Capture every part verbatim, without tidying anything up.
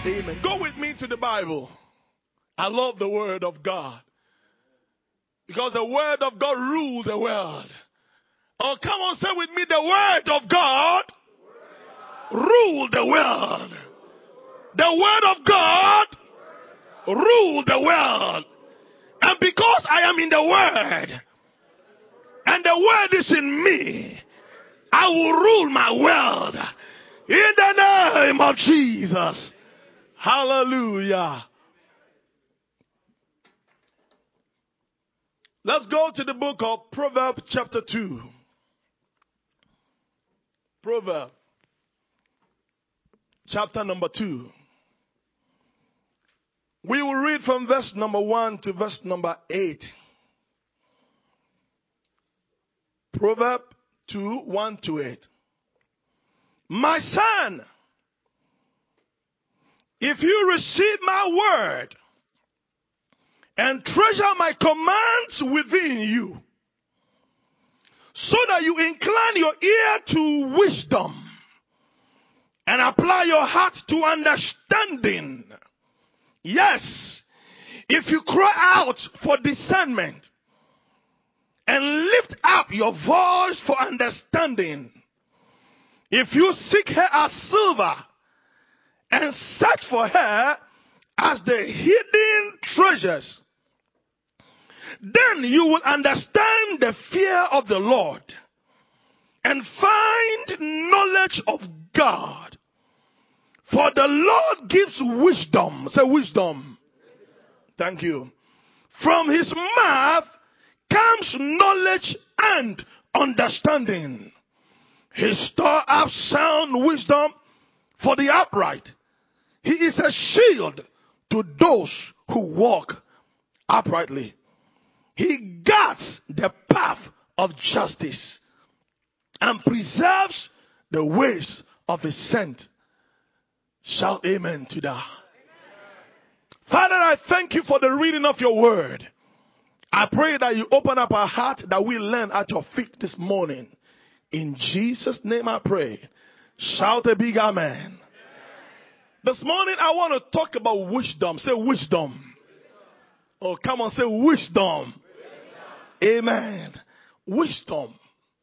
Amen. Go with me to the Bible. I love the Word of God. Because the Word of God rules the world. Oh, come on, say with me, the Word of God rule the world. The Word of God rule the world. And because I am in the Word, and the Word is in me, I will rule my world. In the name of Jesus. Hallelujah. Let's go to the book of Proverbs chapter two. Proverbs chapter number two. We will read from verse number one to verse number eight. Proverbs two, one to eight. My son, if you receive my word and treasure my commands within you, so that you incline your ear to wisdom and apply your heart to understanding. Yes, if you cry out for discernment and lift up your voice for understanding, if you seek her as silver and search for her as the hidden treasures, then you will understand the fear of the Lord and find knowledge of God. For the Lord gives wisdom. Say wisdom. Thank you. From his mouth comes knowledge and understanding. He stores up sound wisdom for the upright. He is a shield to those who walk uprightly. He guards the path of justice and preserves the ways of his saint. Shout amen to that. Father, I thank you for the reading of your word. I pray that you open up our heart that we learn at your feet this morning. In Jesus' name I pray. Shout a big amen. This morning I want to talk about wisdom. Say wisdom. Oh, come on, say wisdom. Amen. Wisdom.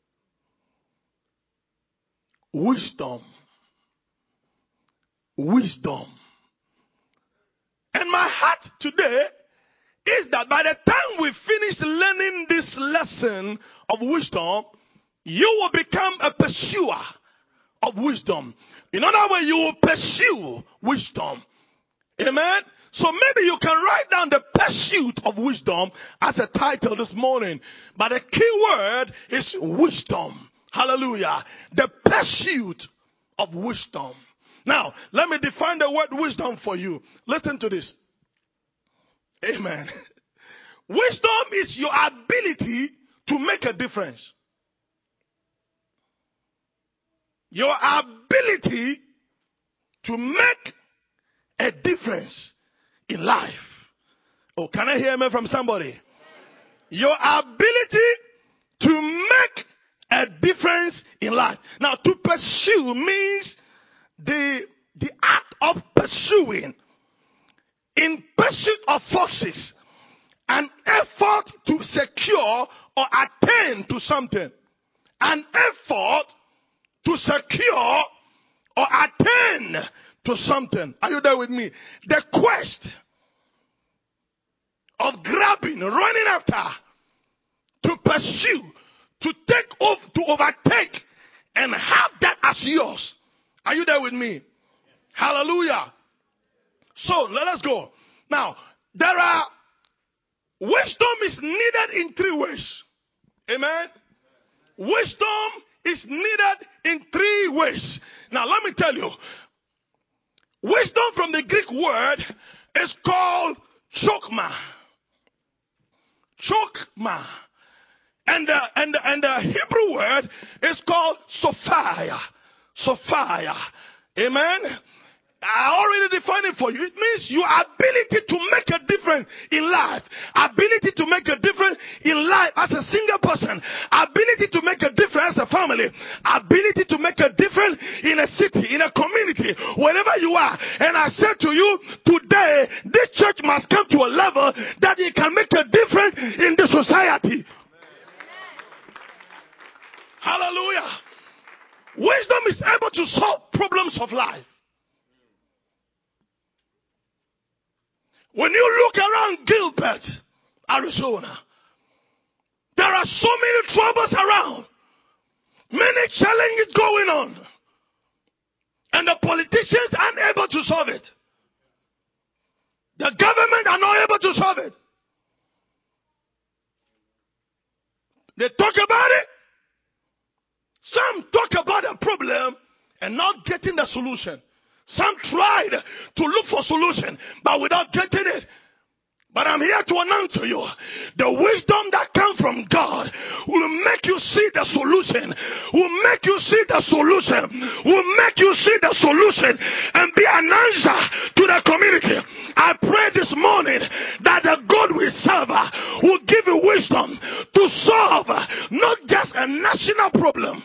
Wisdom. Wisdom. And my heart today is that by the time we finish learning this lesson of wisdom, you will become a pursuer of wisdom. In other words, you will pursue wisdom. Amen. So maybe you can write down the pursuit of wisdom as a title this morning. But the key word is wisdom. Hallelujah. The pursuit of wisdom. Now, let me define the word wisdom for you. Listen to this. Amen. Wisdom is your ability to make a difference. Your ability to make a difference in life. Oh, can I hear me from somebody? Your ability to make a difference in life. Now, to pursue means the, the act of pursuing. In pursuit of foxes, an effort to secure or attain to something. An effort to secure or attain to something. Are you there with me? The quest of grabbing, running after, to pursue, to take off, to overtake, and have that as yours. Are you there with me? Hallelujah. So let us go. Now, there are, wisdom is needed in three ways. Amen. Wisdom is needed in three ways. Now, let me tell you. Wisdom from the Greek word is called chokma. Chokma. And the, and the, and the Hebrew word is called Sophia. Sophia. Amen. I already define it for you. It means your ability to make a difference in life. Ability to make a difference in life as a single person. Ability to make a difference as a family. Ability to make a difference in a city, in a community, wherever you are. And I said to you, today, this church must come to a level that it can make a difference in the society. Hallelujah. Wisdom is able to solve problems of life. When you look around Gilbert, Arizona, there are so many troubles around. Many challenges going on. And the politicians aren't able to solve it. The government are not able to solve it. They talk about it. Some talk about a problem and not getting the solution. Some tried to look for solution, but without getting it. But I'm here to announce to you, the wisdom that comes from God will make you see the solution, will make you see the solution, will make you see the solution and be an answer to the community. I pray this morning that the God we serve will give you wisdom to solve not just a national problem,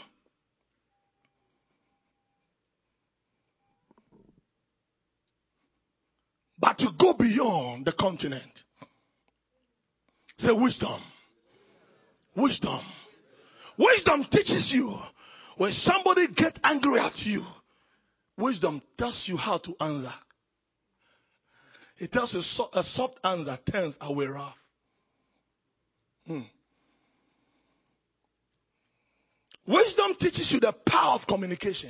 but to go beyond the continent. Say wisdom. Wisdom. Wisdom teaches you when somebody gets angry at you. Wisdom tells you how to answer. It tells you a soft answer turns away wrath. Hmm. Wisdom teaches you the power of communication.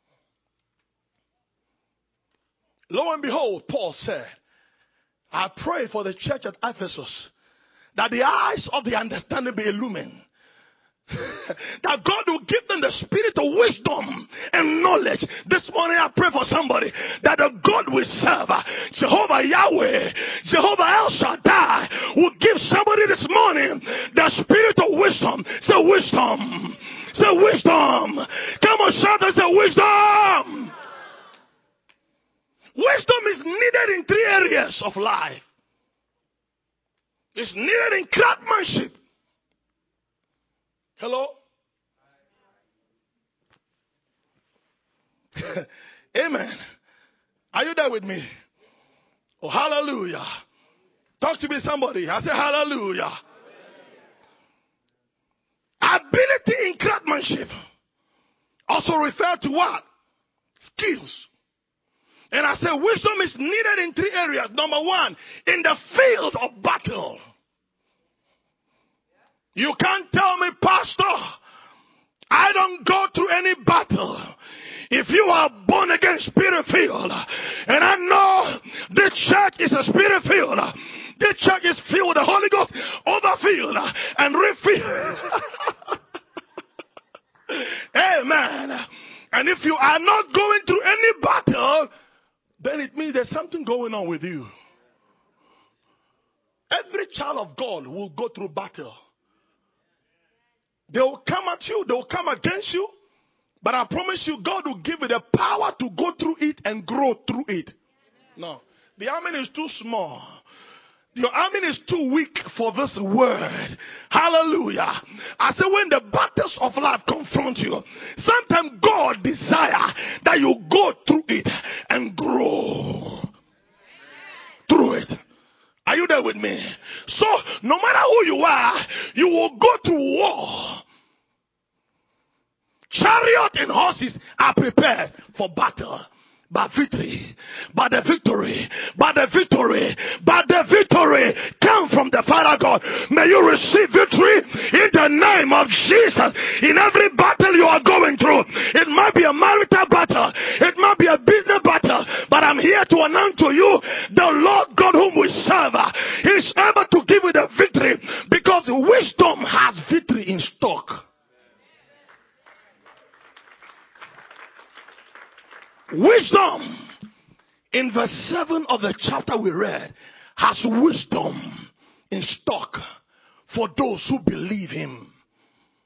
Lo and behold, Paul said, I pray for the church at Ephesus that the eyes of the understanding be illumined. That God will give them the spirit of wisdom and knowledge. This morning I pray for somebody that the God we serve, Jehovah Yahweh, Jehovah El Shaddai, will give somebody this morning the spirit of wisdom. Say wisdom. Say wisdom. Come on, shout and say wisdom. Wisdom is needed in three areas of life. It's needed in craftsmanship. Hello? Amen. Are you there with me? Oh, hallelujah. Talk to me, somebody. I say hallelujah. Ability in craftsmanship also refer to what? Skills. And I say wisdom is needed in three areas. Number one, in the field of battle. You can't tell me, Pastor, I don't go through any battle. If you are born again spirit filled, and I know this church is a spirit filled, this church is filled with the Holy Ghost, overfilled and refilled. Amen. And if you are not going through any battle, then it means there's something going on with you. Every child of God will go through battle. They will come at you, they will come against you, but I promise you, God will give you the power to go through it and grow through it. No, the army is too small. Your army is too weak for this word. Hallelujah. I say when the battles of life confront you, sometimes God desires that you go through it and grow through it. Are you there with me? So no matter who you are, you will go to war. Chariot and horses are prepared for battle. But victory, but the victory, but the victory, but the victory come from the Father God. May you receive victory in the name of Jesus in every battle you are going through. It might be a marital battle, it might be a business battle, but I'm here to announce to you the Lord God whom we serve is able to give you the victory because wisdom has victory in stock. Wisdom, in verse seven of the chapter we read, has wisdom in stock for those who believe him.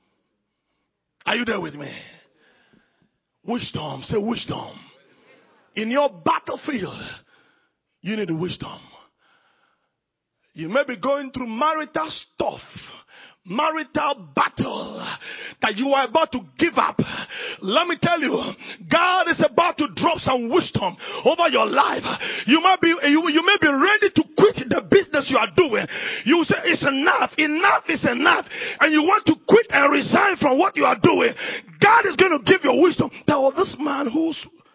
Are you there with me? Wisdom, say wisdom. In your battlefield, you need wisdom. You may be going through marital stuff, marital battle that you are about to give up. Let me tell you, God is about to drop some wisdom over your life. You might be, you, you may be ready to quit the business you are doing. You say it's enough, enough is enough, and you want to quit and resign from what you are doing. God is going to give you wisdom. There was this man whose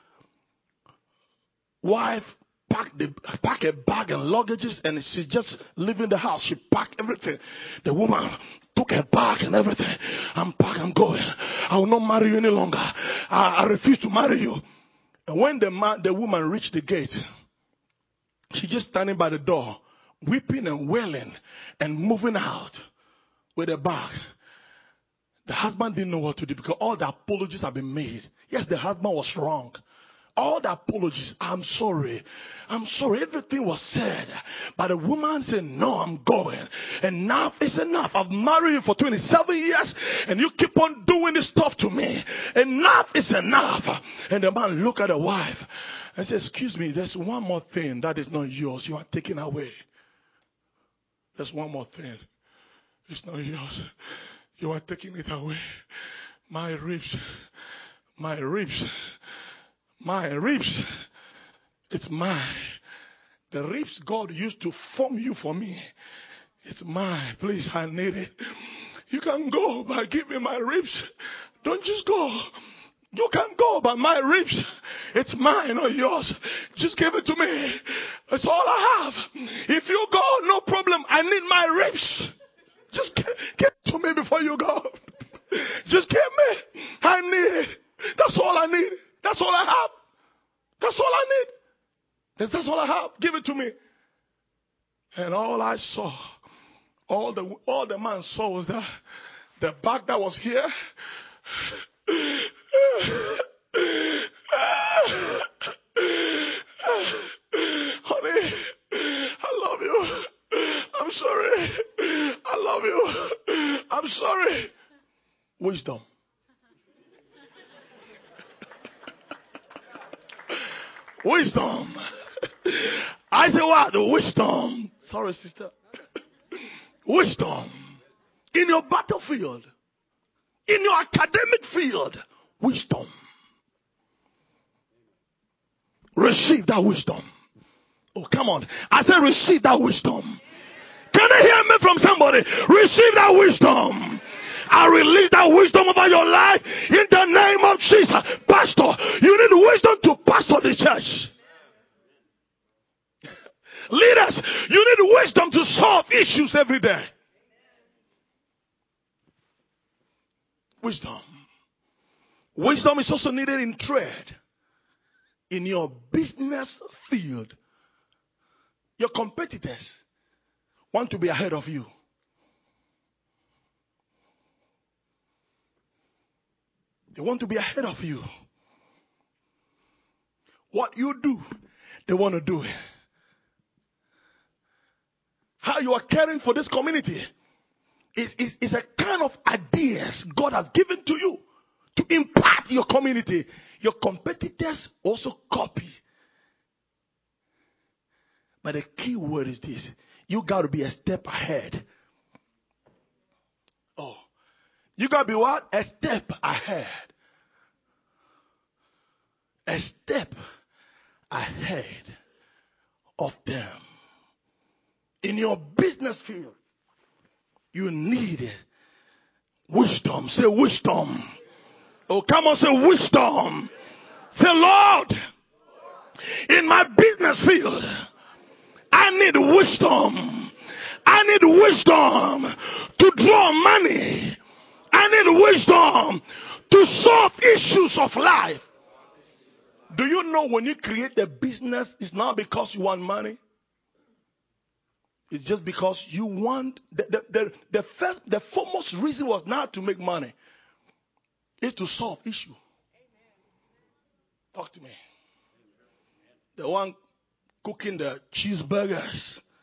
wife packed the pack a bag and luggages, and she just leaving the house. She packed everything. The woman took her bag and everything. I'm packed. I'm going. I will not marry you any longer. I, I refuse to marry you. And when the man, the woman reached the gate, she just standing by the door, weeping and wailing and moving out with a bag. The husband didn't know what to do because all the apologies have been made. Yes, the husband was wrong. All the apologies, I'm sorry. I'm sorry. Everything was said. But the woman said, no, I'm going. Enough is enough. I've married you for twenty-seven years and you keep on doing this stuff to me. Enough is enough. And the man looked at the wife and said, excuse me, there's one more thing that is not yours. You are taking away. There's one more thing. It's not yours. You are taking it away. My ribs. My ribs. My ribs, it's mine. The ribs God used to form you for me, it's mine. Please, I need it. You can go, but give me my ribs. Don't just go. You can go, but my ribs, it's mine or yours. Just give it to me. That's all I have. If you go, no problem. I need my ribs. Just give, give it to me before you go. Just give me. I need it. That's all I need. That's all I have. That's all I need. That's, that's all I have. Give it to me. And all I saw, all the all the man saw was that the bag that was here. Honey, I love you. I'm sorry. I love you. I'm sorry. Wisdom. Wisdom. I say what? The wisdom. Sorry, sister. Wisdom. In your battlefield. In your academic field. Wisdom. Receive that wisdom. Oh, come on. I said receive that wisdom. Can I hear me from somebody? Receive that wisdom. I release that wisdom over your life in the name of Jesus. Pastor, you need wisdom to pastor the church. Leaders, you need wisdom to solve issues every day. Wisdom. Wisdom is also needed in trade. In your business field. Your competitors want to be ahead of you. They want to be ahead of you. What you do, they want to do it. How you are caring for this community is, is, is a kind of ideas God has given to you to impact your community. Your competitors also copy. But the key word is this. You got to be a step ahead. Oh. You got to be what? A step ahead. A step ahead of them. In your business field, you need wisdom. Say wisdom. Oh, come on, say wisdom. Say, Lord, in my business field, I need wisdom. I need wisdom to draw money. I need wisdom to solve issues of life. Do you know when you create a business, it's not because you want money? It's just because you want, the, the, the, the first, the foremost reason was not to make money. It's to solve issue. Talk to me. The one cooking the cheeseburgers.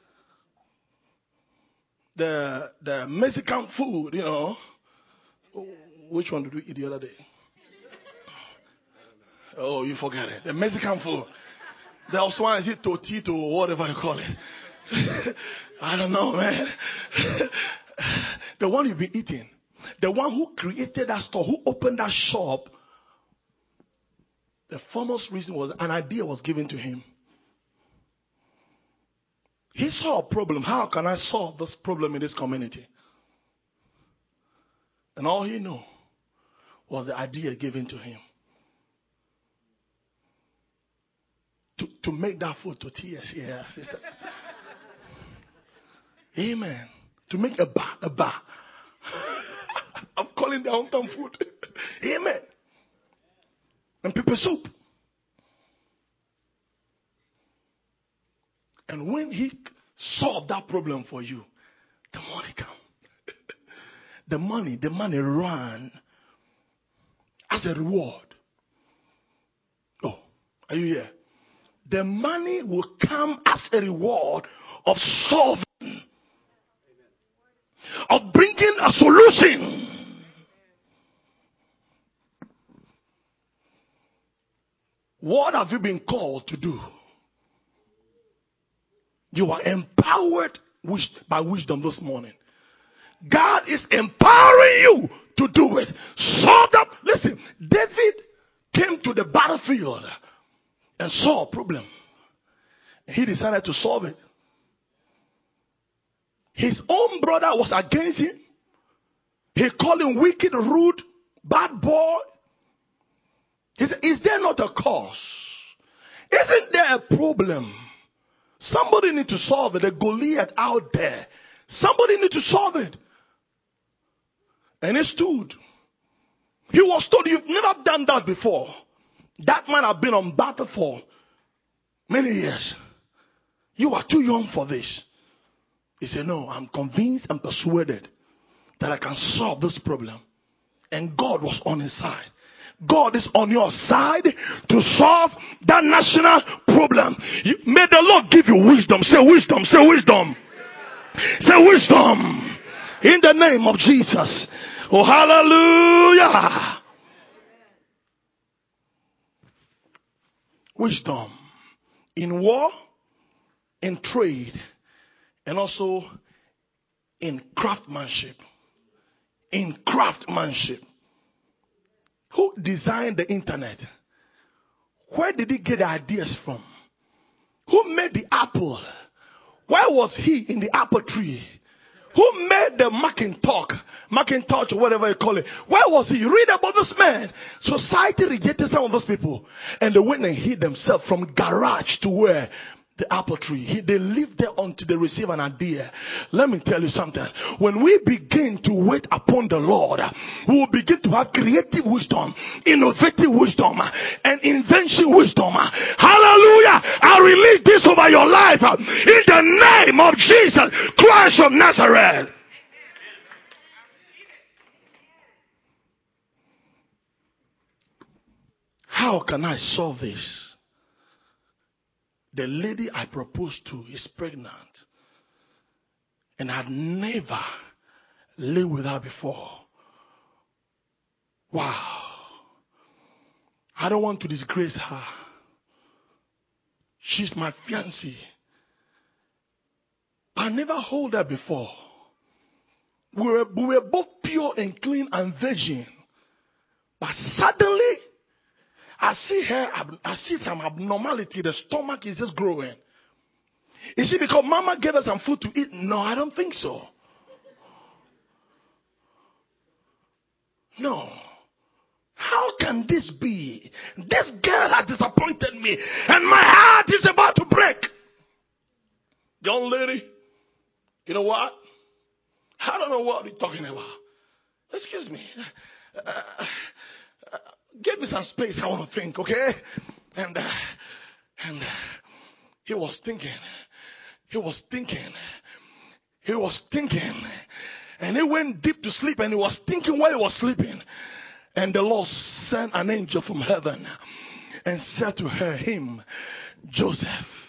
The, the Mexican food, you know. Which one did we eat the other day? Oh, you forget it. The Mexican food. There was one, is it tortito or whatever you call it? I don't know, man. The one you've been eating. The one who created that store, who opened that shop. The foremost reason was an idea was given to him. He saw a problem. How can I solve this problem in this community? And all he knew was the idea given to him. To, to make that food to tears. Yeah, sister. Amen. To make a bar. A bar. I'm calling the hometown food. Amen. And pepper soup. And when he solved that problem for you, the money come. the money, the money ran as a reward. Oh, are you here? The money will come as a reward of solving, of bringing a solution. What have you been called to do? You are empowered by wisdom this morning. God is empowering you to do it. Solve that. Listen, David came to the battlefield and saw a problem. He decided to solve it. His own brother was against him. He called him wicked, rude, bad boy. He said, is there not a cause? Isn't there a problem? Somebody need to solve it. A Goliath out there. Somebody need to solve it. And he stood. He was told, you've never done that before. That man have been on battle for many years. You are too young for this. He said, no, I'm convinced and persuaded that I can solve this problem. And God was on his side. God is on your side to solve that national problem. You, may the Lord give you wisdom. Say wisdom. Say wisdom. Say wisdom. In the name of Jesus. Oh, hallelujah. Wisdom. In war, in trade, and also in craftsmanship. In craftsmanship. Who designed the internet? Where did he get the ideas from? Who made the apple? Where was he in the apple tree? Who made the Macintosh? Macintosh or whatever you call it. Where was he? Read about this man. Society rejected some of those people. And they went and hid themselves from garage to where? The apple tree. He, they lived there until they receive an idea. Let me tell you something. When we begin to wait upon the Lord, we will begin to have creative wisdom, innovative wisdom, and invention wisdom. Hallelujah! I release this over your life in the name of Jesus Christ of Nazareth. How can I solve this? The lady I proposed to is pregnant and had never lived with her before. Wow. I don't want to disgrace her. She's my fiancée. I never hold her before. We were, we were both pure and clean and virgin. But suddenly, I see her, I see some abnormality. The stomach is just growing. Is it because mama gave us some food to eat? No, I don't think so. No. How can this be? This girl has disappointed me and my heart is about to break. Young lady, you know what? I don't know what you're talking about. Excuse me. Uh, uh, give me some space. I want to think, okay? And, uh, and uh, he was thinking. He was thinking. He was thinking. And he went deep to sleep and he was thinking while he was sleeping. And the Lord sent an angel from heaven and said to her, him, Joseph.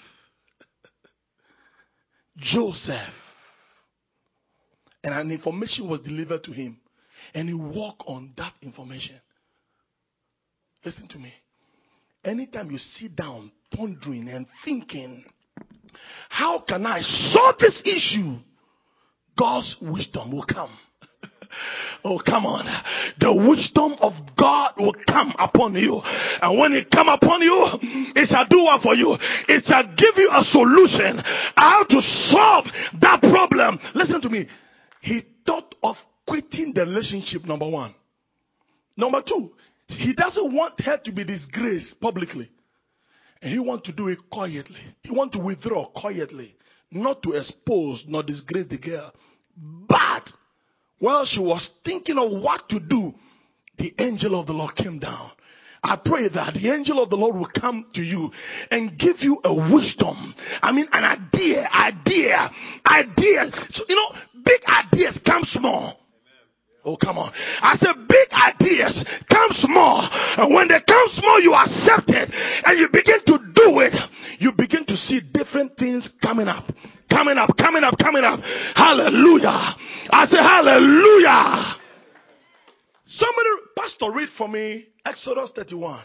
Joseph. And an information was delivered to him. And he walked on that information. Listen to me. anytime you sit down, pondering and thinking, how can I solve this issue? God's wisdom will come. Oh, come on. The wisdom of God will come upon you. And when it come upon you, it shall do what for you? It shall give you a solution how to solve that problem. Listen to me. He thought of quitting the relationship, number one. Number two, he doesn't want her to be disgraced publicly. And he wants to do it quietly. He wants to withdraw quietly. Not to expose nor disgrace the girl. But while she was thinking of what to do, the angel of the Lord came down. I pray that the angel of the Lord will come to you and give you a wisdom. I mean, an idea, idea, idea. So, you know, big ideas come small. Oh, come on. I said big ideas come small. And when they come small, you accept it. And you begin to do it. You begin to see different things coming up. Coming up, coming up, coming up. Hallelujah. I say hallelujah. Somebody, Pastor, read for me Exodus thirty-one.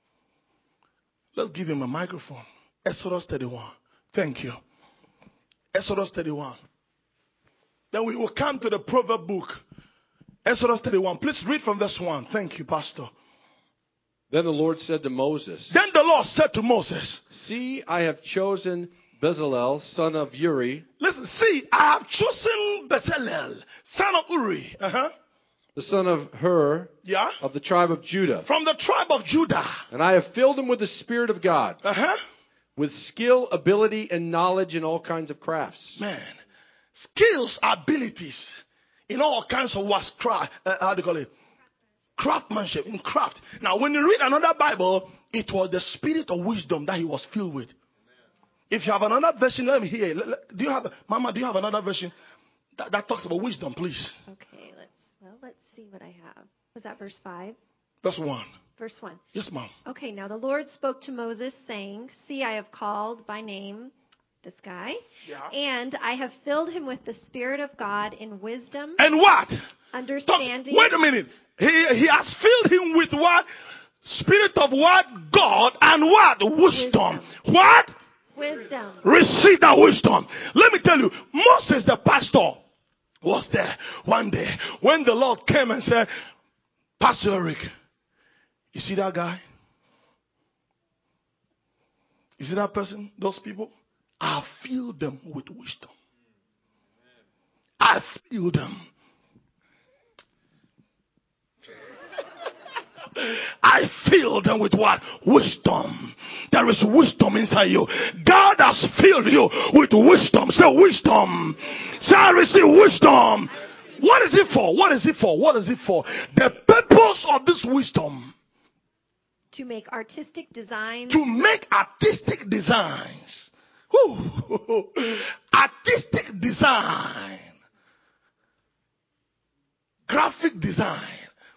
Let's give him a microphone. Exodus thirty-one. Thank you. Exodus thirty-one. Then we will come to the proverb book. Exodus thirty-one. Please read from verse one. Thank you, Pastor. Then the Lord said to Moses. Then the Lord said to Moses. See, I have chosen Bezalel, son of Uri. Listen, see, I have chosen Bezalel, son of Uri. Uh-huh. The son of Hur. Yeah. Of the tribe of Judah. From the tribe of Judah. And I have filled him with the Spirit of God. Uh-huh. With skill, ability, and knowledge in all kinds of crafts. Man. Skills, abilities. In all kinds of what's craft, uh, how do you call it? Craftsmanship, in craft. Now, when you read another Bible, it was the spirit of wisdom that he was filled with. If you have another version, let me hear. Do you have, Mama, do you have another version that, that talks about wisdom, please? Okay, let's, well, let's see what I have. Was that verse five? Verse one. Verse one. Yes, Mom. Okay, now the Lord spoke to Moses, saying, See, I have called by name this guy, yeah. And I have filled him with the Spirit of God in wisdom. And what? Understanding. Stop. Wait a minute. He, he has filled him with what? Spirit of what? God and what? Wisdom. wisdom. What? Wisdom. Receive that wisdom. Let me tell you, Moses the pastor was there one day when the Lord came and said, Pastor Eric, you see that guy? You see that person? Those people? I filled them with wisdom. I filled them. I filled them with what? Wisdom. There is wisdom inside you. God has filled you with wisdom. Say wisdom. Say I receive wisdom. What is it for? What is it for? What is it for? The purpose of this wisdom. To make artistic designs. To make artistic designs. Woo. Artistic design. Graphic design.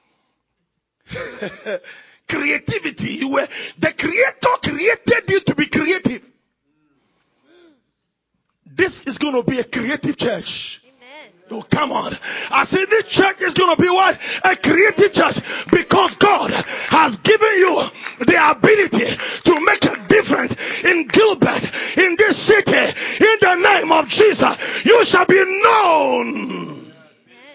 Creativity. You were, the Creator created you to be creative. This is going to be a creative church. Amen. Oh, come on. I say this church is going to be what? A creative church. Because God has given you the ability to make a difference in Gilbert, in this city. In the name of Jesus, you shall be known. Amen.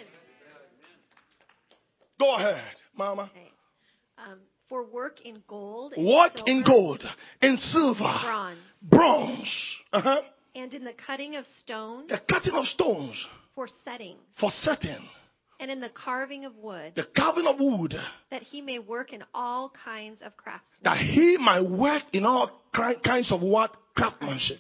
Go ahead, Mama. Okay. Um, for work in gold. Work silver, in gold, in silver, bronze, bronze, uh-huh. and in the cutting of stones. The cutting of stones. For setting. For setting. And in the carving of wood. The carving of wood. That he may work in all kinds of craftsmanship. That he might work in all kinds of what? Craftsmanship.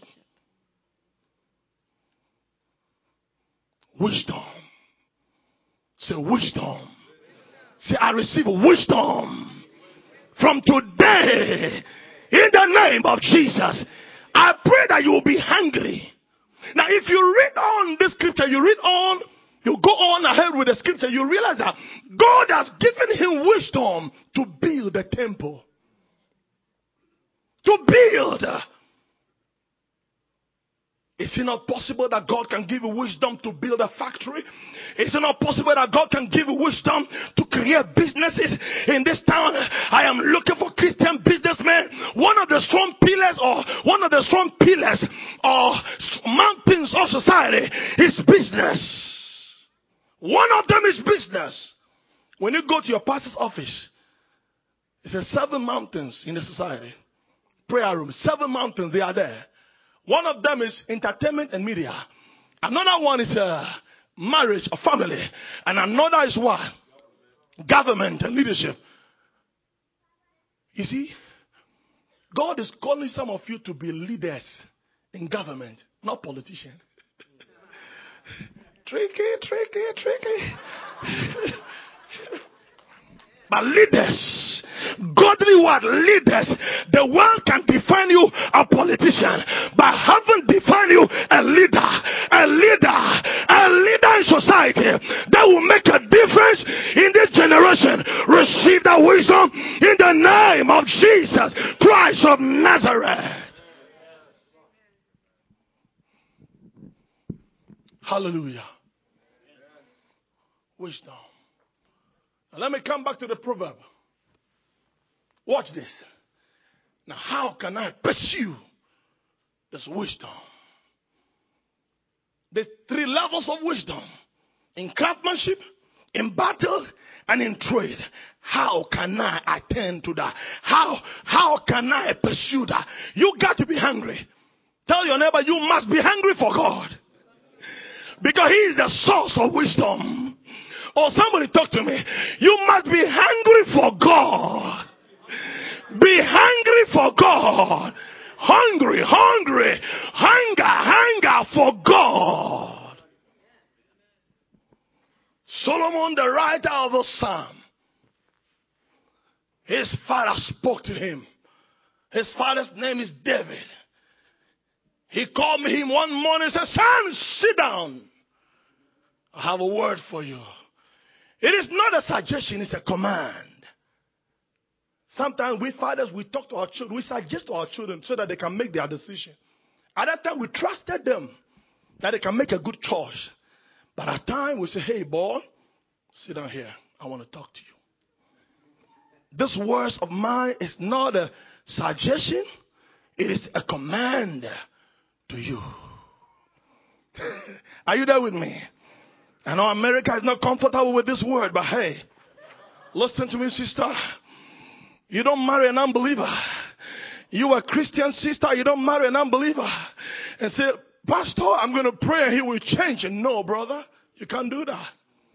Wisdom. Say wisdom. Say I receive wisdom. From today. In the name of Jesus. I pray that you will be hungry. Now, if you read on this scripture, you read on, you go on ahead with the scripture, you realize that God has given him wisdom to build the temple. To build. Is it not possible that God can give you wisdom to build a factory? Is it not possible that God can give you wisdom to create businesses in this town? I am looking for Christian businessmen. One of the strong pillars or one of the strong pillars or mountains of society is business. One of them is business. When you go to your pastor's office, it says seven mountains in the society. Prayer room, seven mountains, they are there. One of them is entertainment and media. Another one is uh, marriage or family. And another is what? Government and leadership. You see, God is calling some of you to be leaders in government, not politicians. Tricky, tricky, tricky. But leaders, godly word leaders, the world can define you a politician, but haven't defined you a leader, a leader, a leader in society that will make a difference in this generation. Receive the wisdom in the name of Jesus Christ of Nazareth. Hallelujah. Wisdom. Now let me come back to the proverb. Watch this. Now, how can I pursue this wisdom? There's three levels of wisdom: in craftsmanship, in battle, and in trade. How can I attend to that? How, how can I pursue that? You got to be hungry. Tell your neighbor, you must be hungry for God. Because He is the source of wisdom. Or somebody talk to me. You must be hungry for God. Be hungry for God. Hungry, hungry, hunger, hunger for God. Solomon, the writer of the psalm, his father spoke to him. His father's name is David. He called him one morning and said, "Son, sit down. I have a word for you." It is not a suggestion, it's a command. Sometimes we fathers, we talk to our children, we suggest to our children so that they can make their decision. At that time, we trusted them that they can make a good choice. But at times, we say, "Hey, boy, sit down here. I want to talk to you." This words of mine is not a suggestion, it is a command to you. Are you there with me? I know America is not comfortable with this word, but hey, listen to me, sister. You don't marry an unbeliever. You are a Christian sister, you don't marry an unbeliever and say, "Pastor, I'm going to pray and he will change." And no, brother, you can't do that.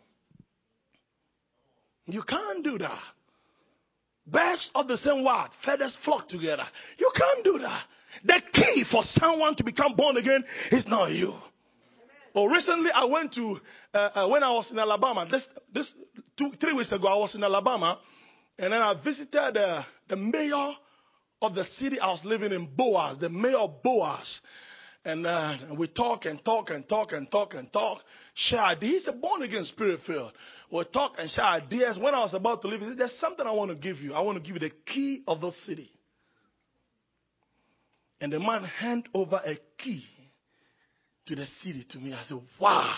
You can't do that. Birds of the same what? Feathers flock together. You can't do that. The key for someone to become born again is not you. Oh, recently I went to, uh, uh, when I was in Alabama, this, this two, three weeks ago I was in Alabama, and then I visited uh, the mayor of the city I was living in, Boaz, the mayor of Boaz. And uh, we talk and talk and talk and talk and talk. Share ideas. He's a born again spirit filled. We talk and share ideas. When I was about to leave, he said, "There's something I want to give you. I want to give you the key of the city." And the man handed over a key to the city to me. I said, "Wow."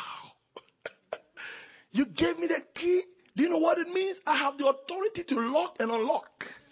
You gave me the key. Do you know what it means? I have the authority to lock and unlock.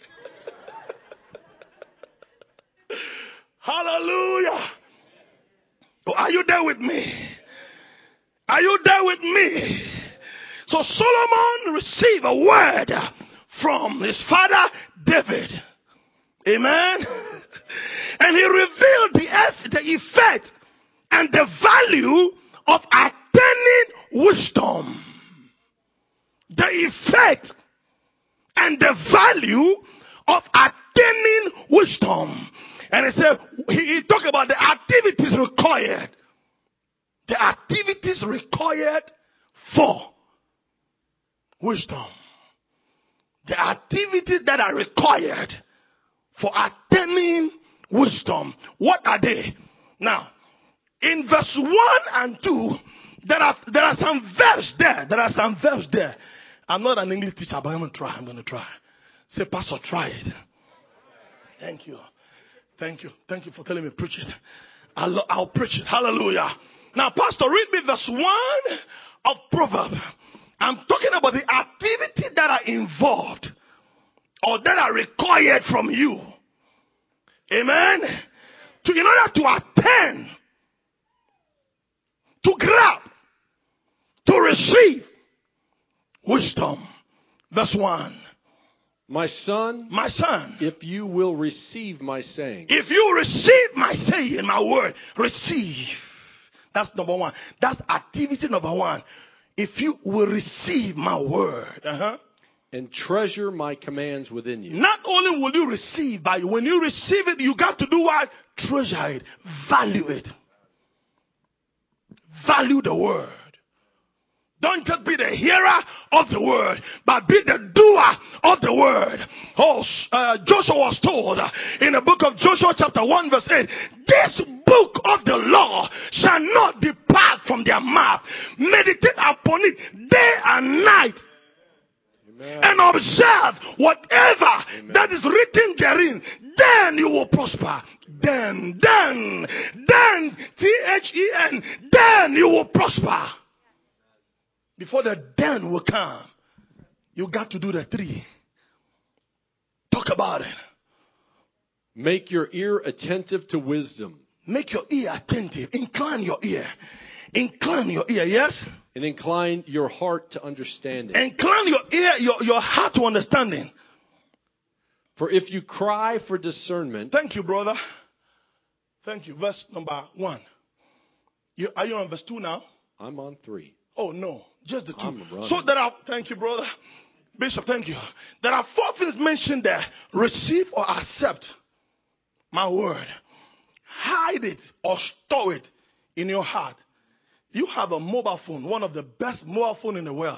Hallelujah. Oh, are you there with me? Are you there with me? So Solomon received a word from his father David. Amen. And he revealed the, the effect and the value of attaining wisdom. The effect and the value of attaining wisdom. And he said, he, he talked about the activities required. The activities required for wisdom. The activities that are required for attaining wisdom. What are they? Now, in verse one and two, there are, there are some verbs there. There are some verbs there. I'm not an English teacher, but I'm going to try. I'm going to try. Say, "Pastor, try it." Thank you. Thank you. Thank you for telling me to preach it. I'll, I'll preach it. Hallelujah. Now, Pastor, read me verse one of Proverbs. I'm talking about the activities that are involved or that are required from you. Amen. To, in order to attend, to grab, to receive wisdom. Verse one. My son, my son, if you will receive my saying. If you receive my saying, my word, receive. That's number one. That's activity number one. If you will receive my word. Uh-huh. And treasure my commands within you. Not only will you receive, but when you receive it, you got to do what? Treasure it. Value it. Value the word. Don't just be the hearer of the word, but be the doer of the word. Oh, uh, Joshua was told uh, in the book of Joshua chapter one verse eight, this book of the law shall not depart from their mouth. Meditate upon it day and night. Amen. And observe whatever Amen. That is written therein. Then you will prosper. Then, then, then, T H E N, then you will prosper. Before the then will come, you got to do the three. Talk about it. Make your ear attentive to wisdom. Make your ear attentive. Incline your ear. Incline your ear, yes? And incline your heart to understanding. Incline your ear, your, your heart to understanding. For if you cry for discernment. Thank you, brother. Thank you. Verse number one. You, are you on verse two now? I'm on three. Oh, no. Just the two. So there are, thank you, brother. Bishop, thank you. There are four things mentioned there. Receive or accept my word. Hide it or store it in your heart. You have a mobile phone, one of the best mobile phones in the world.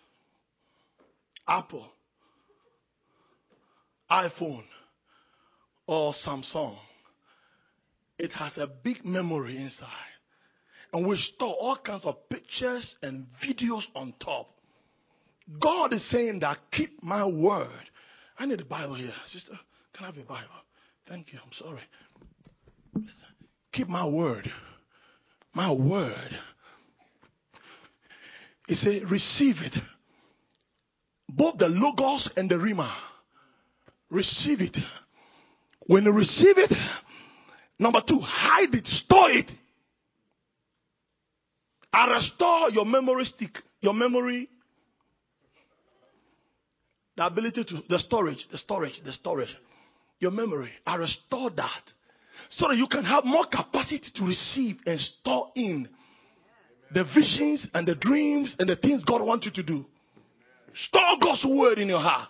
Apple, iPhone, or Samsung. It has a big memory inside. And we store all kinds of pictures and videos on top. God is saying that keep my word. I need a Bible here. Sister, can I have a Bible? Thank you. I'm sorry. Listen. Keep my word. My word. He said, receive it. Both the Logos and the Rhema. Receive it. When you receive it, number two, hide it, store it. I restore your memory stick, your memory, the ability to, the storage, the storage, the storage, your memory. I restore that so that you can have more capacity to receive and store in the visions and the dreams and the things God wants you to do. Store God's word in your heart.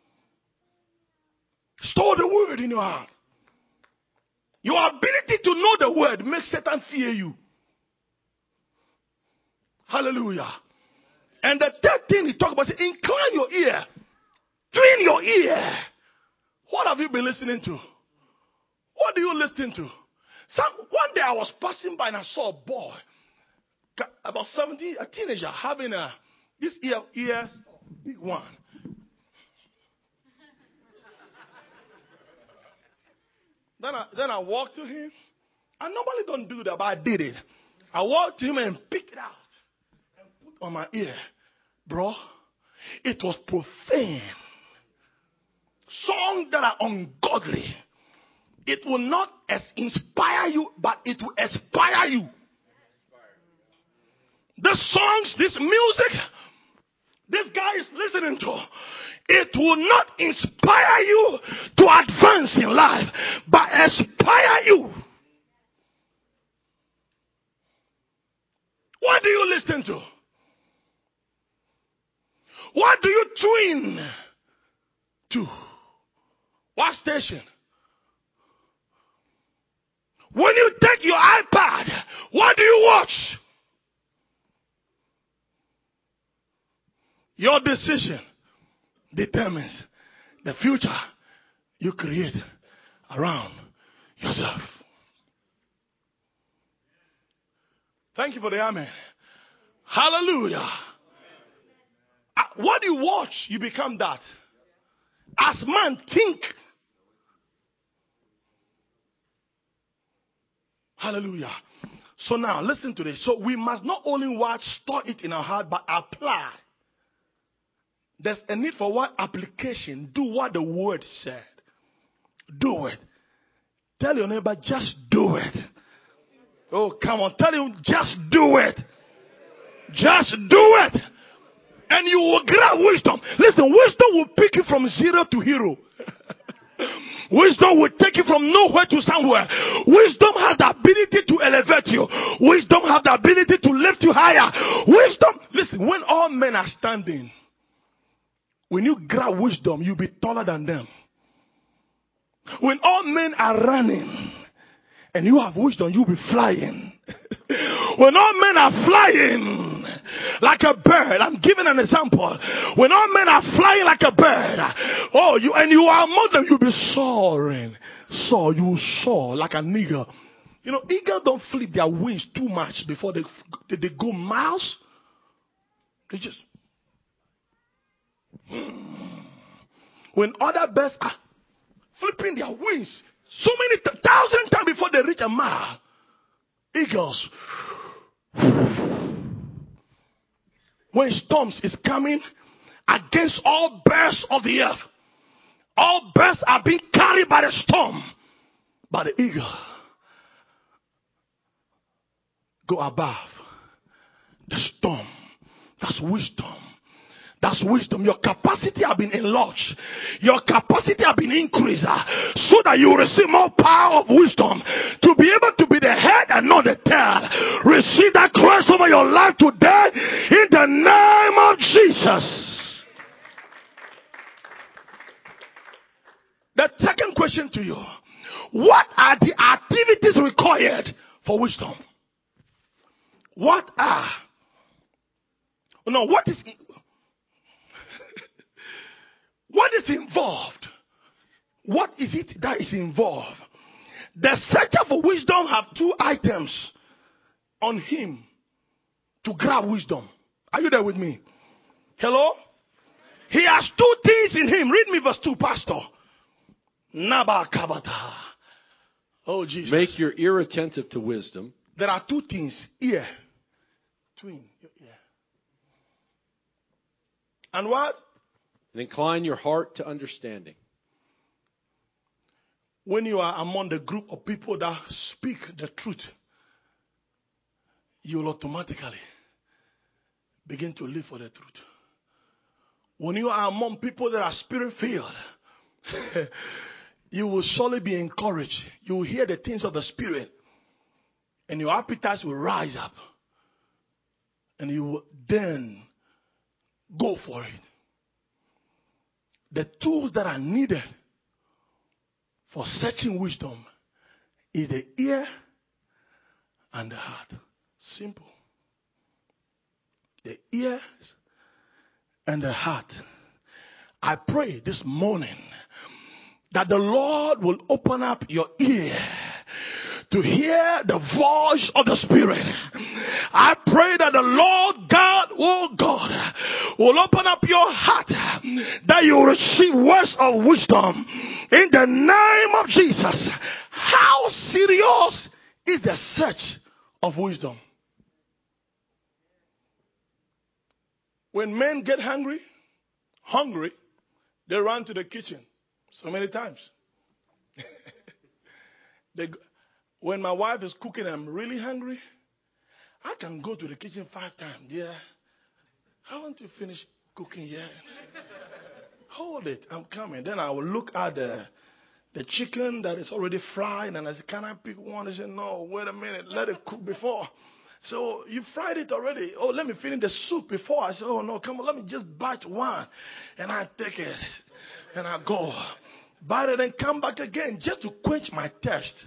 Store the word in your heart. Your ability to know the word makes Satan fear you. Hallelujah. And the third thing he talked about is incline your ear. Train your ear. What have you been listening to? What do you listen to? Some, one day I was passing by and I saw a boy, about seventeen, a teenager, having a this ear, ear, big one. Then I, then I walked to him. I normally don't do that, but I did it. I walked to him and picked it out. On my ear, bro, it was profane. Songs that are ungodly. It will not as inspire you, but it will aspire you. The songs, this music, this guy is listening to, it will not inspire you to advance in life, but aspire you. What do you listen to? What do you tune to? What station? When you take your iPad, what do you watch? Your decision determines the future you create around yourself. Thank you for the amen. Hallelujah. What you watch, you become that. As man think. Hallelujah. So now, listen to this. So we must not only watch, store it in our heart, but apply. There's a need for what? Application. Do what the word said. Do it. Tell your neighbor, just do it. Oh, come on. Tell him, just do it. Just do it. And you will grab wisdom. Listen, wisdom will pick you from zero to hero. Wisdom will take you from nowhere to somewhere. Wisdom has the ability to elevate you. Wisdom has the ability to lift you higher. Wisdom, listen, when all men are standing, when you grab wisdom, you'll be taller than them. When all men are running and you have wisdom, you'll be flying. When all men are flying like a bird, I'm giving an example. When all men are flying like a bird, oh, you and you are among them, you'll be soaring. Soar, you soar like an eagle. You know, eagles don't flip their wings too much before they they, they go miles. They just. When other birds are flipping their wings so many th- thousand times before they reach a mile, eagles, when storms is coming against all birds of the earth, all birds are being carried by the storm, but the eagle go above the storm. That's wisdom. That's wisdom. Your capacity have been enlarged. Your capacity have been increased uh, so that you receive more power of wisdom to be able to be the head and not the tail. Receive that grace over your life today in the name of Jesus. The second question to you. What are the activities required for wisdom? What are? No, what is What is involved? What is it that is involved? The searcher for wisdom have two items on him to grab wisdom. Are you there with me? Hello? He has two things in him. Read me verse two, Pastor. Naba kabata. Oh, Jesus. Make your ear attentive to wisdom. There are two things. Ear. Twin. Your ear. And what? And incline your heart to understanding. When you are among the group of people that speak the truth, you will automatically begin to live for the truth. When you are among people that are spirit-filled, you will surely be encouraged. You will hear the things of the Spirit, and your appetites will rise up, and you will then go for it. The tools that are needed for searching wisdom is the ear and the heart. Simple. The ears and the heart. I pray this morning that the Lord will open up your ear to hear the voice of the Spirit. I pray that the Lord God, oh God, will open up your heart that you will receive words of wisdom in the name of Jesus. How serious is the search of wisdom? When men get hungry, hungry, they run to the kitchen so many times. they, when my wife is cooking, I'm really hungry. I can go to the kitchen five times. Yeah, I want to finish cooking yet. Hold it, I'm coming. Then I will look at the the chicken that is already fried, and I say, "Can I pick one?" They say, "No, wait a minute, let it cook before." So you fried it already. Oh, let me finish the soup before. I say, "Oh no, come on, let me just bite one," and I take it, and I go bite it and come back again just to quench my thirst,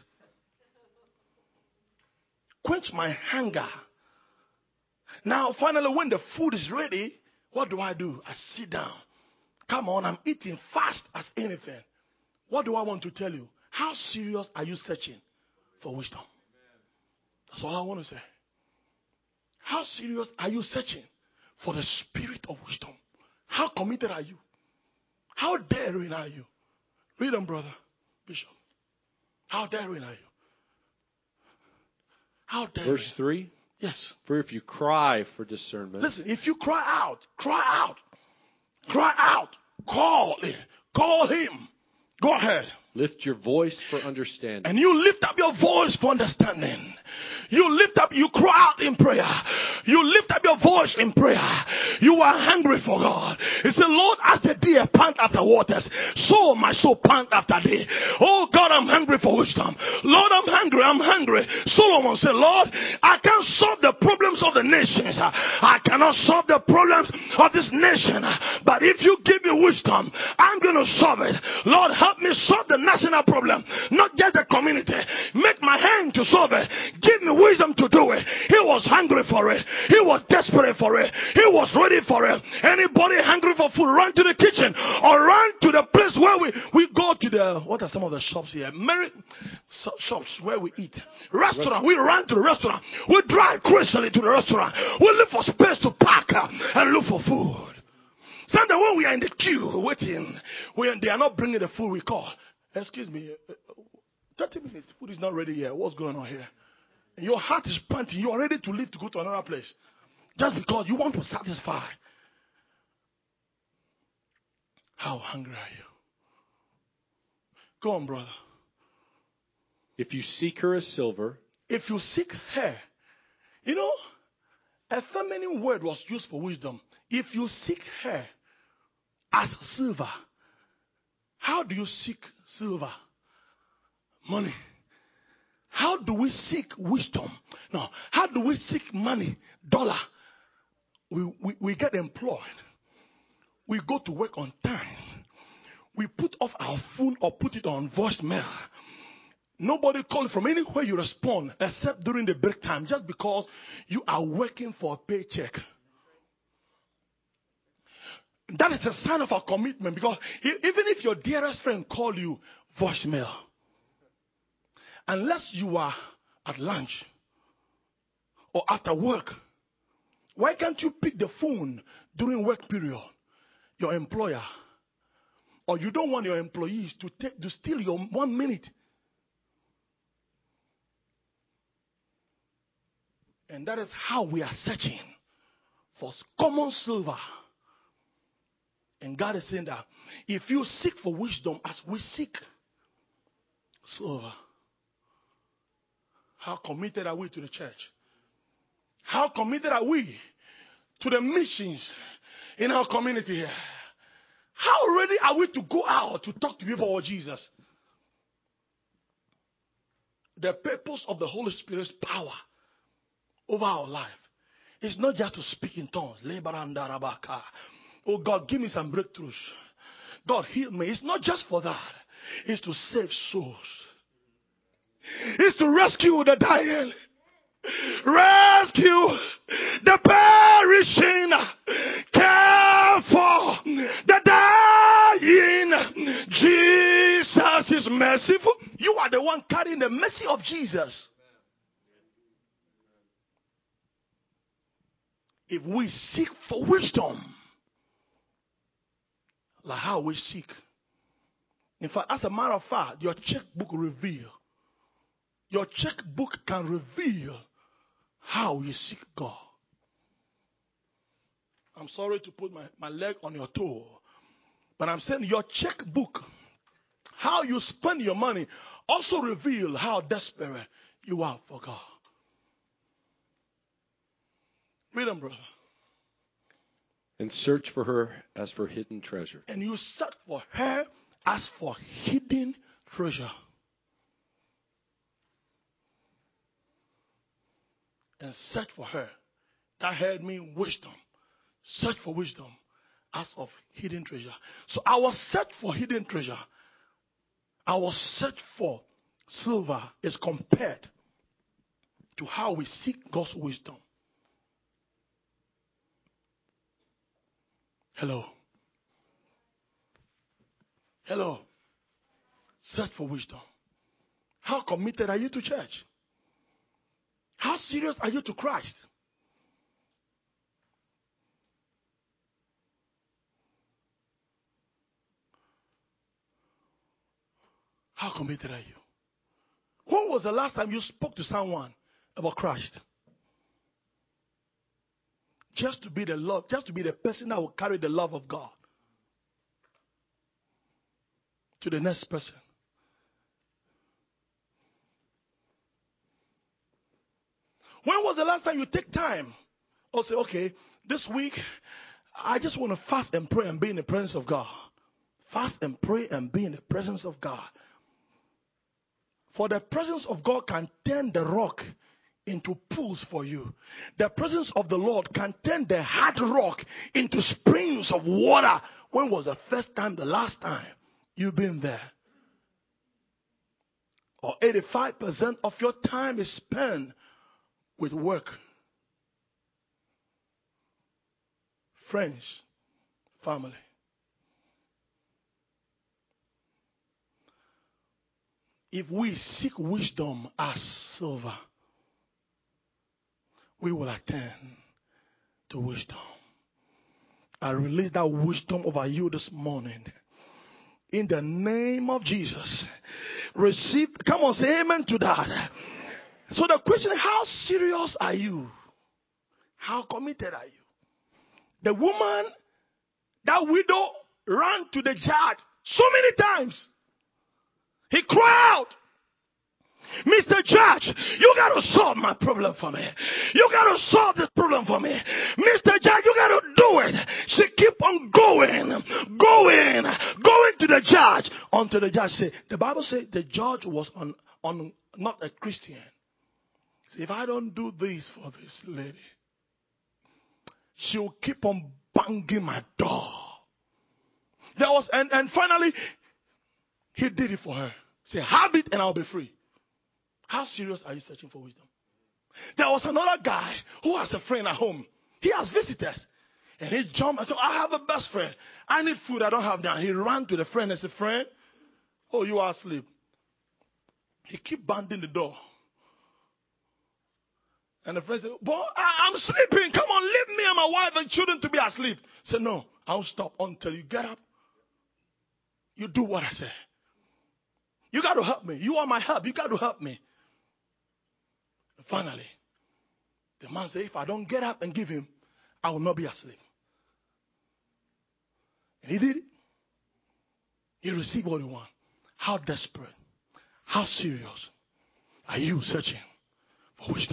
quench my hunger. Now, finally, when the food is ready, what do I do? I sit down. Come on, I'm eating fast as anything. What do I want to tell you? How serious are you searching for wisdom? That's all I want to say. How serious are you searching for the spirit of wisdom? How committed are you? How daring are you? Read them, brother, Bishop. How daring are you? How dare Verse you? three. Yes. For if you cry for discernment, Listen, if you cry out, cry out, cry out, call him, call him. Go ahead. lift your voice for understanding. And you lift up your voice for understanding. You lift up, you cry out in prayer. You lift up your voice in prayer. You are hungry for God. He said, Lord, as the deer pant after waters, so my soul pant after thee. Oh God, I'm hungry for wisdom. Lord, I'm hungry, I'm hungry. Solomon said, Lord, I can't solve the problems of the nations. I cannot solve the problems of this nation. But if you give me wisdom, I'm going to solve it. Lord, help me solve the national problem, not just the community. Make my hand to solve it. Give me wisdom to do it. He was hungry for it. He was desperate for it. He was ready for it. Anybody hungry for food, run to the kitchen or run to the place where we, we go to the, what are some of the shops here? Mary, so, shops where we eat. Restaurant. We run to the restaurant. We drive crazily to the restaurant. We look for space to park and look for food. Sometimes when we are in the queue waiting, we, they are not bringing the food we call. Excuse me, thirty minutes, food is not ready here. What's going on here? And your heart is panting. You are ready to leave to go to another place. Just because you want to satisfy. How hungry are you? Go on, brother. If you seek her as silver, If you seek her, you know, a feminine word was used for wisdom. If you seek her as silver, how do you seek silver? Money. How do we seek wisdom? No. How do we seek money? Dollar. We, we, we get employed. We go to work on time. We put off our phone or put it on voicemail. Nobody calls from anywhere you respond except during the break time just because you are working for a paycheck. That is a sign of our commitment because even if your dearest friend call you voicemail, unless you are at lunch or after work, why can't you pick the phone during work period? Your employer, or you don't want your employees to take to steal your one minute. And that is how we are searching for common silver. And God is saying that if you seek for wisdom as we seek silver, how committed are we to the church? How committed are we to the missions in our community here? How ready are we to go out to talk to people about Jesus? The purpose of the Holy Spirit's power over our life is not just to speak in tongues. Oh God, give me some breakthroughs. God, heal me. It's not just for that. It's to save souls. It's to rescue the dying. Rescue the perishing. Care for the dying. Jesus is merciful. You are the one carrying the mercy of Jesus. If we seek for wisdom, like how we seek. In fact, as a matter of fact, your checkbook reveal. Your checkbook can reveal how you seek God. I'm sorry to put my, my leg on your toe, but I'm saying your checkbook, how you spend your money, also reveal how desperate you are for God. Read them, brother. and search for her as for hidden treasure. And you search for her as for hidden treasure. And search for her. That heard me wisdom. Search for wisdom as of hidden treasure. So our search for hidden treasure, our search for silver is compared to how we seek God's wisdom. Hello. Hello. Search for wisdom. How committed are you to church? How serious are you to Christ? How committed are you? When was the last time you spoke to someone about Christ. Just to be the love, just to be the person that will carry the love of God to the next person. When was the last time you take time or say, okay, this week I just want to fast and pray and be in the presence of God. Fast and pray and be in the presence of God. For the presence of God can turn the rock into pools for you. The presence of the Lord can turn the hard rock into springs of water. When was the first time, the last time you've been there? Or eighty-five percent of your time is spent with work, friends, family. If we seek wisdom as silver, we will attend to wisdom. I release that wisdom over you this morning. In the name of Jesus. Receive, come on, say amen to that. So the question is, how serious are you? How committed are you? The woman, that widow, ran to the judge so many times. He cried out, Mister Judge, you got to solve my problem for me. You got to solve this problem for me. Mister Judge, you got to do it. She keep on going, going, going to the judge until the judge said, the Bible said the judge was on, on not a Christian. See, if I don't do this for this lady, she will keep on banging my door. There was, and, and finally, he did it for her. Say, have it and I'll be free. How serious are you searching for wisdom? There was another guy who has a friend at home. He has visitors. And he jumped and said, I have a best friend. I need food I don't have now. He ran to the friend and said, friend, oh, you are asleep. He keep banging the door. And the friend said, boy, I- I'm sleeping. Come on, leave me and my wife and children to be asleep. He said, no, I won't stop until you get up. You do what I say. You got to help me. You are my help. You got to help me. And finally, the man said, if I don't get up and give him, I will not be asleep. And he did it. He received what he wanted. How desperate, how serious are you searching for wisdom?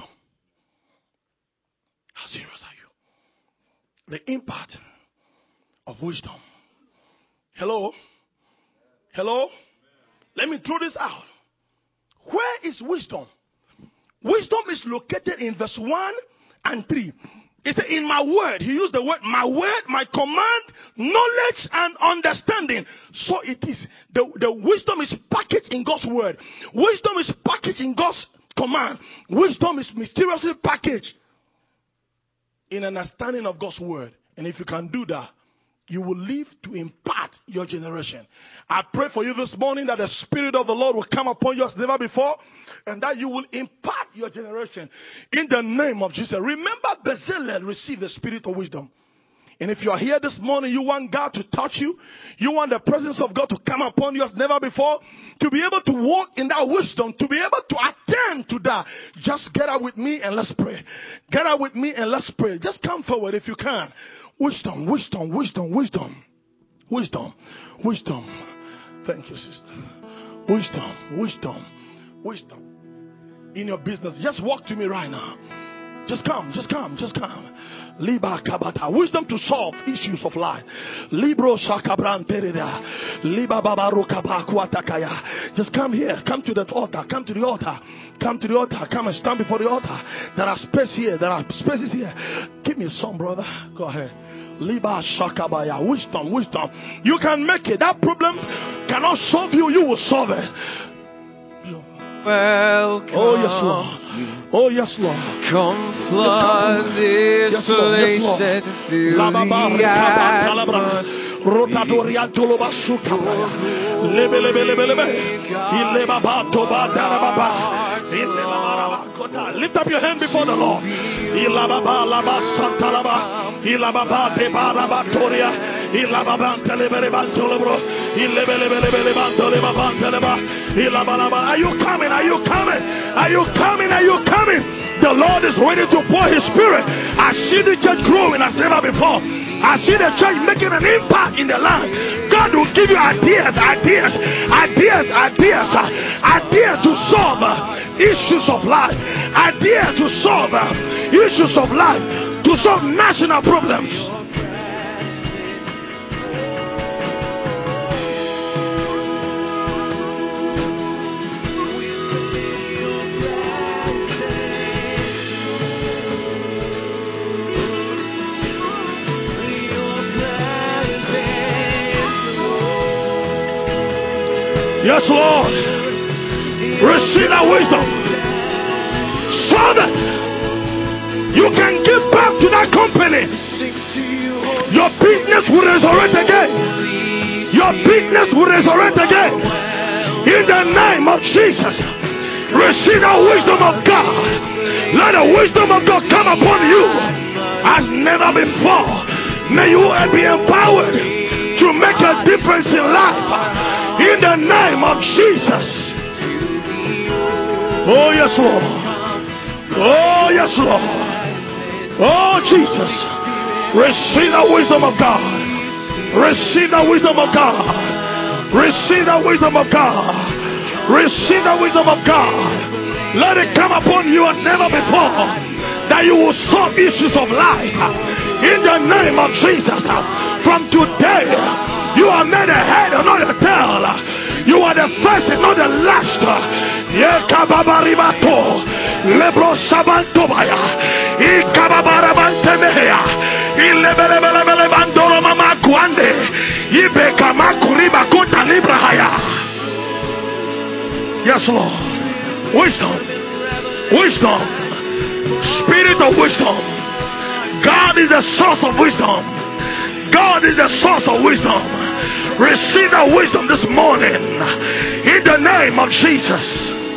How serious are you? The impact of wisdom. Hello? Hello? Let me throw this out. Where is wisdom? Wisdom is located in verse one and three. It's in my word. He used the word, my word, my command, knowledge and understanding. So it is. The, the wisdom is packaged in God's word. Wisdom is packaged in God's command. Wisdom is mysteriously packaged in understanding of God's word. And if you can do that, you will live to impart your generation. I pray for you this morning that the Spirit of the Lord will come upon you as never before, and that you will impart your generation in the name of Jesus. Remember, Bezalel received the spirit of wisdom. And if you are here this morning, you want God to touch you, you want the presence of God to come upon you as never before, to be able to walk in that wisdom, to be able to attend to that, just get out with me and let's pray. Get out with me and let's pray. Just come forward if you can. Wisdom, wisdom, wisdom, wisdom, wisdom, wisdom. Thank you, sister. Wisdom, wisdom, wisdom. In your business, just walk to me right now. Just come, just come, just come. Liba kabata, wisdom to solve issues of life. Libro shakabranterida, liba babaru kabakuatakaya. Just come here, come to the altar, come to the altar, come to the altar, come and stand before the altar. There are space here, there are spaces here. Give me some, brother. Go ahead. Liba shakabaya, wisdom, wisdom. You can make it. That problem cannot solve you. You will solve it. Welcome. Oh yes, Lord. Oh yes, Lord. Come flood this yes, Lord. place Yes, and fill the atmosphere. Rotadoria Toloba Sukabaya. Lebe lebe lebe lebe. Ileba ba toba darababa. Ileba barabakota. Lift up your hand before the Lord. Ilaba laba santalaba. Ilaba de barabatoria. Ilaba telebere bantolobro. Ilebe lebe lebe lebe bantoleba banteleba. Ilaba laba. Are you coming? Are you coming? Are you coming? Are you coming? God is ready to pour His Spirit. I see the church growing as never before. I see the church making an impact in the land. God will give you ideas, ideas, ideas, ideas, uh, ideas to solve uh, issues of life, ideas to solve uh, issues of life, to solve national problems. Yes, Lord. Receive that wisdom so that you can give back to that company. Your business will resurrect again. Your business will resurrect again. In the name of Jesus, receive the wisdom of God. Let the wisdom of God come upon you as never before. May you be empowered to make a difference in life. In the name of Jesus. Oh, yes, Lord. Oh, yes, Lord. Oh, Jesus. Receive the wisdom of God. Receive the wisdom of God. Receive the wisdom of God. Receive the wisdom of God. Let it come upon you as never before. That you will solve issues of life. In the name of Jesus. From today, you are made a head and not a tail. You are the first and not the last. Yekababaribato, Lebro Sabantobaya, Ikababarabantemeya, Ilebelebelebandoro Mama Kwande, Ibekamakuriba Kota Librahaya. Yes, Lord. Wisdom, wisdom, spirit of wisdom. God is the source of wisdom. God is the source of wisdom. Receive that wisdom this morning in the name of Jesus.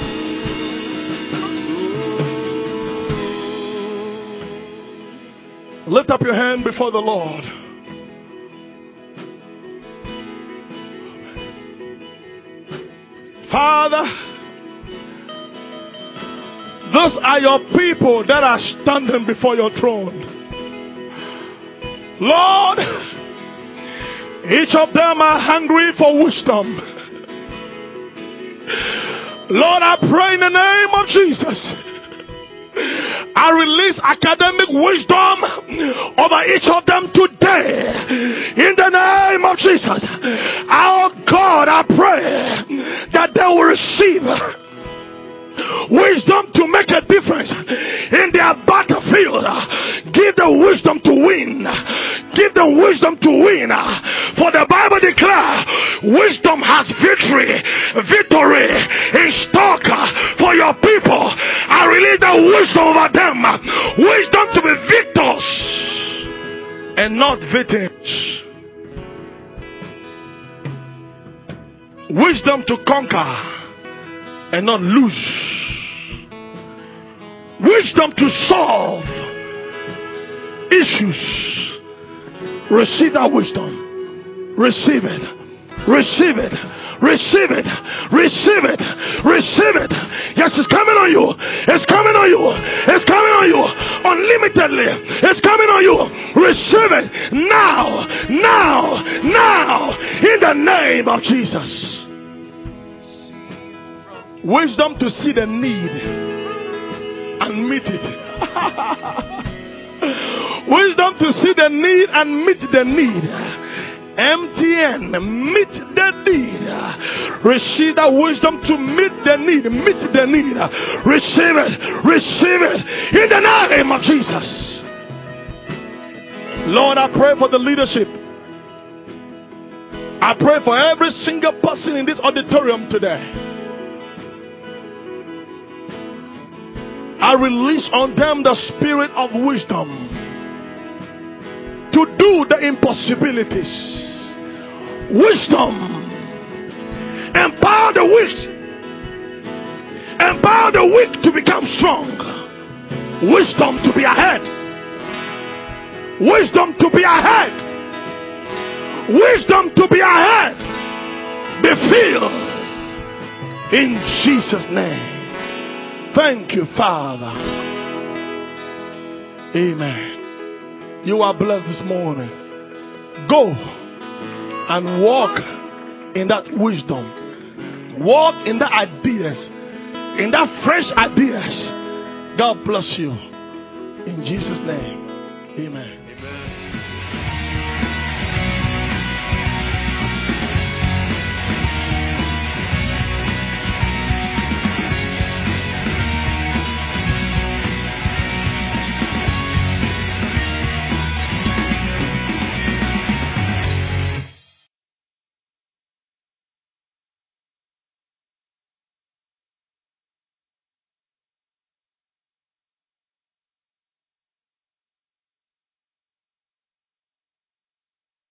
Lift up your hand before the Lord. Father, those are your people that are standing before your throne. Lord, each of them are hungry for wisdom. Lord, I pray in the name of Jesus, I release academic wisdom over each of them today. In the name of Jesus. Our God, I pray that they will receive wisdom to make a difference in their battlefield. Give them wisdom to win. Give them wisdom to win. For the Bible declares wisdom has victory, victory in stock for your people. I release the wisdom over them. Wisdom to be victors and not victims. Wisdom to conquer and not lose. Wisdom to solve issues. Receive that wisdom. Receive it. Receive it. Receive it. Receive it. Receive it. Yes, it's coming on you. It's coming on you. It's coming on you. Unlimitedly. It's coming on you. Receive it now. Now. Now. In the name of Jesus. Wisdom to see the need and meet it. Wisdom to see the need and meet the need. M T N, meet the need. Receive that wisdom to meet the need. Meet the need. Receive it. Receive it. In the name of Jesus. Lord, I pray for the leadership. I pray for every single person in this auditorium today. I release on them the spirit of wisdom to do the impossibilities. Wisdom. Empower the weak. Empower the weak to become strong. Wisdom to be ahead. Wisdom to be ahead. Wisdom to be ahead. Be filled in Jesus' name. Thank you, Father. Amen. You are blessed this morning. Go and walk in that wisdom. Walk in the ideas. In that fresh ideas. God bless you. In Jesus' name. Amen.